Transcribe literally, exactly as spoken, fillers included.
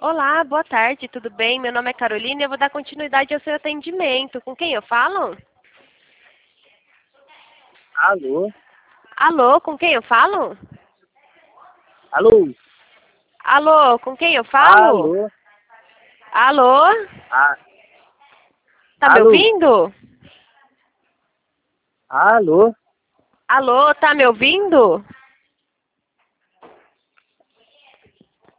Olá, boa tarde, tudo bem? Meu nome é Carolina e eu vou dar continuidade ao seu atendimento. Com quem eu falo? Alô? Alô, com quem eu falo? Alô? Alô, com quem eu falo? Alô? Alô? Ah, Tá me alô? ouvindo? Alô? Alô, tá me ouvindo?